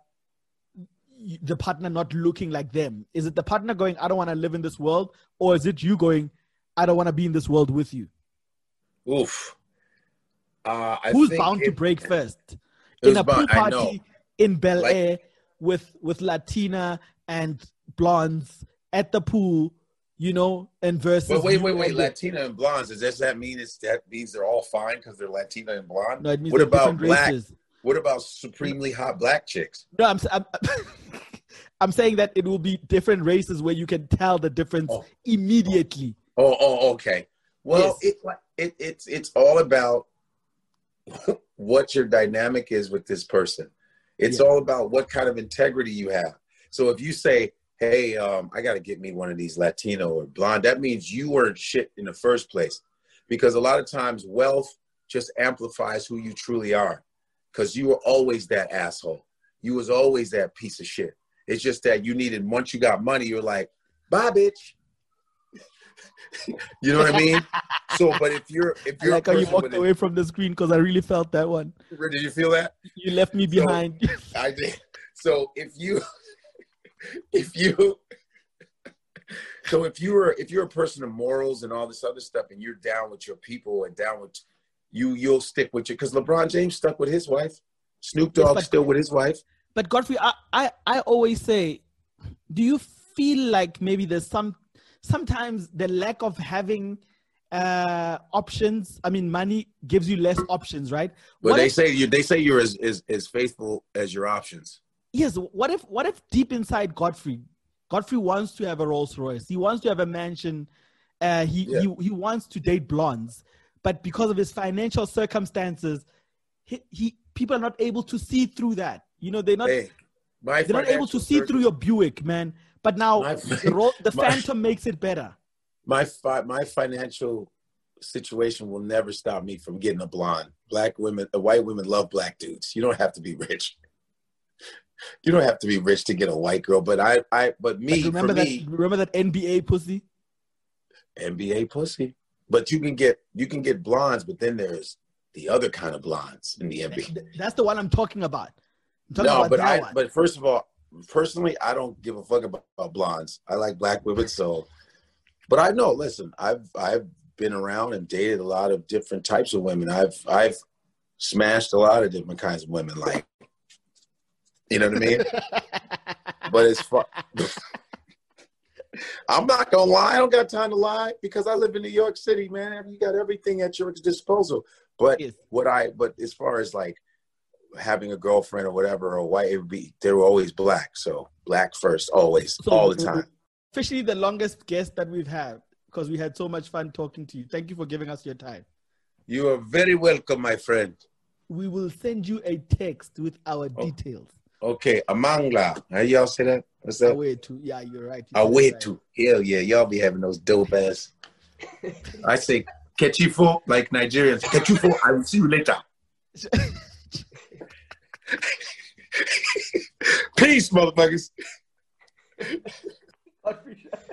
Speaker 2: the partner not looking like them? Is it the partner going, I don't want to live in this world? Or is it you going, I don't want to be in this world with you?
Speaker 1: Oof. Uh, I
Speaker 2: Who's
Speaker 1: think
Speaker 2: bound
Speaker 1: it,
Speaker 2: to break first?
Speaker 1: it
Speaker 2: In
Speaker 1: was
Speaker 2: a pool
Speaker 1: bound- I know.
Speaker 2: party in Bel
Speaker 1: Like-
Speaker 2: Air with, with Latina and blondes at the pool, you know, and versus.
Speaker 1: But wait,
Speaker 2: you
Speaker 1: wait, wait.
Speaker 2: and the-
Speaker 1: Latina and blondes. Does that- that mean it's that means they're all fine because they're Latina and blonde?
Speaker 2: No, it means
Speaker 1: What
Speaker 2: they're
Speaker 1: about
Speaker 2: different
Speaker 1: black?
Speaker 2: races.
Speaker 1: What about supremely hot black chicks?
Speaker 2: No, I'm, I'm, I'm saying that it will be different races where you can tell the difference
Speaker 1: Oh.
Speaker 2: immediately.
Speaker 1: Oh, oh, okay. Well,
Speaker 2: Yes.
Speaker 1: it, it it's it's all about what your dynamic is with this person. It's
Speaker 2: Yeah.
Speaker 1: all about what kind of integrity you have. So if you say, "Hey, um, I got to get me one of these Latino or blonde," that means you weren't shit in the first place. Because a lot of times, wealth just amplifies who you truly are. Because you were always that asshole. You was always that piece of shit. It's just that you needed, once you got money, you're like, bye, bitch. You know what I mean? So, but if you're, if
Speaker 2: I
Speaker 1: you're
Speaker 2: like
Speaker 1: a
Speaker 2: how you
Speaker 1: person
Speaker 2: walked
Speaker 1: with
Speaker 2: away from the screen because I really felt that one.
Speaker 1: a, did you feel that?
Speaker 2: You left me
Speaker 1: So-
Speaker 2: behind.
Speaker 1: I did. So if you, if you, so if you're, if you're a person of morals and all this other stuff and you're down with your people and down with you, you'll stick with you. Because LeBron James stuck with his wife. Snoop
Speaker 2: Yes,
Speaker 1: Dogg
Speaker 2: but-
Speaker 1: still with his wife.
Speaker 2: But Godfrey, I, I, I always say, do you feel like maybe there's some, sometimes the lack of having uh, options, I mean, money gives you less options, right?
Speaker 1: But
Speaker 2: What
Speaker 1: they
Speaker 2: if-
Speaker 1: say you, they say you're as, as, as faithful as your options.
Speaker 2: Yes. What if, what if deep inside Godfrey, Godfrey wants to have a Rolls Royce. He wants to have a mansion. Uh, he,
Speaker 1: Yeah.
Speaker 2: he, he wants to date blondes, but because of his financial circumstances, he, he, people are not able to see through that. You know, they're not,
Speaker 1: Hey, my
Speaker 2: they're not able to
Speaker 1: financial
Speaker 2: see through your Buick, man. But now
Speaker 1: My-
Speaker 2: the, ro- the
Speaker 1: my-
Speaker 2: Phantom makes it better.
Speaker 1: my fi- my financial situation will never stop me from getting a blonde. Black women, uh, white women love black dudes. You don't have to be rich. You don't have to be rich to get a white girl. But I, I, but me,
Speaker 2: Like, remember
Speaker 1: for
Speaker 2: that?
Speaker 1: me,
Speaker 2: Remember that N B A pussy?
Speaker 1: N B A pussy. but you can get you can get blondes, but then there's the other kind of blondes in the N B A.
Speaker 2: That's the one I'm talking about. I'm talking
Speaker 1: no,
Speaker 2: about
Speaker 1: but I
Speaker 2: one.
Speaker 1: but first of all, personally, I don't give a fuck about, about blondes. I like black women, so. But I know. Listen, I've I've been around and dated a lot of different types of women. I've I've smashed a lot of different kinds of women. Like, you know what I mean? But it's far. I'm not gonna lie. I don't got time to lie because I live in New York City, man. You got everything at your disposal. But
Speaker 2: Yes.
Speaker 1: what I, but as far as like having a girlfriend or whatever, or white, it would be, they were always black. So black first, always,
Speaker 2: So,
Speaker 1: all the time.
Speaker 2: Officially the longest guest that we've had because we had so much fun talking to you. Thank you for giving us your time.
Speaker 1: You are very welcome, my friend.
Speaker 2: We will send you a text with our oh. details.
Speaker 1: Okay, Amangla. How y'all say that? What's that?
Speaker 2: Awetu. Yeah, you're right. You
Speaker 1: Awetu. Right. Hell yeah, y'all be having those dope ass. I say Kechifo, like Nigerians. Kechifo, I will see you later. Peace, motherfuckers.